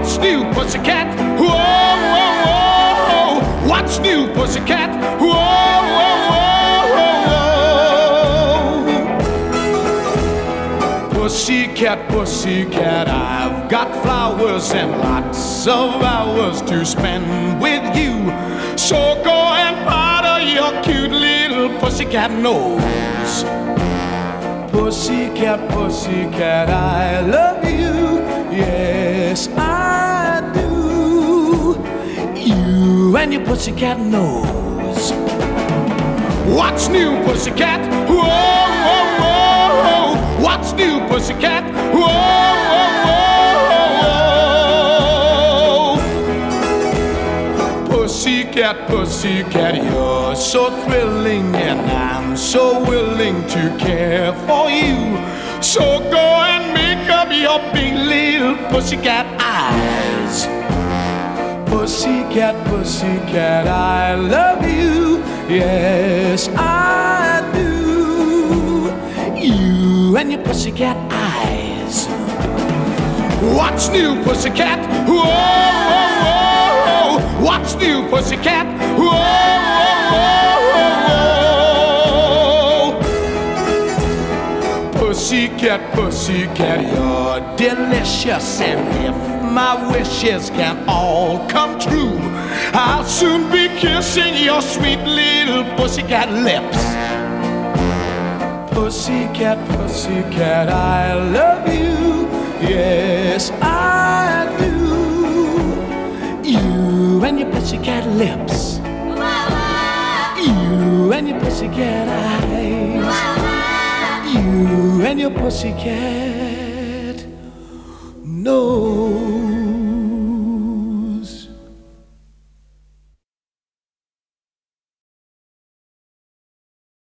What's new, pussycat? Whoa, whoa, whoa. What's new, pussycat? Whoa, whoa, whoa, whoa. Pussycat, pussycat, I've got flowers and lots of hours to spend with you. So go and powder your cute little pussycat nose. Pussycat, pussycat, I love you. Yes, I do. You and your pussycat nose. What's new, pussycat? Whoa, whoa, whoa. What's new, pussycat? Whoa, whoa, whoa. Pussycat, pussycat, you're so thrilling, and I'm so willing to care for you. So go and make up your big little pussycat eyes. Pussycat, pussycat, I love you. Yes, I do. You and your pussycat eyes. What's new, pussycat? Whoa, whoa, whoa. What's new, pussycat? Whoa, whoa, whoa. Pussycat, pussycat, you're delicious, and if my wishes can all come true, I'll soon be kissing your sweet little pussycat lips. Pussycat, pussycat, I love you. Yes, I do. You and your pussycat lips. You and your pussycat eyes. You and your pussycat nose.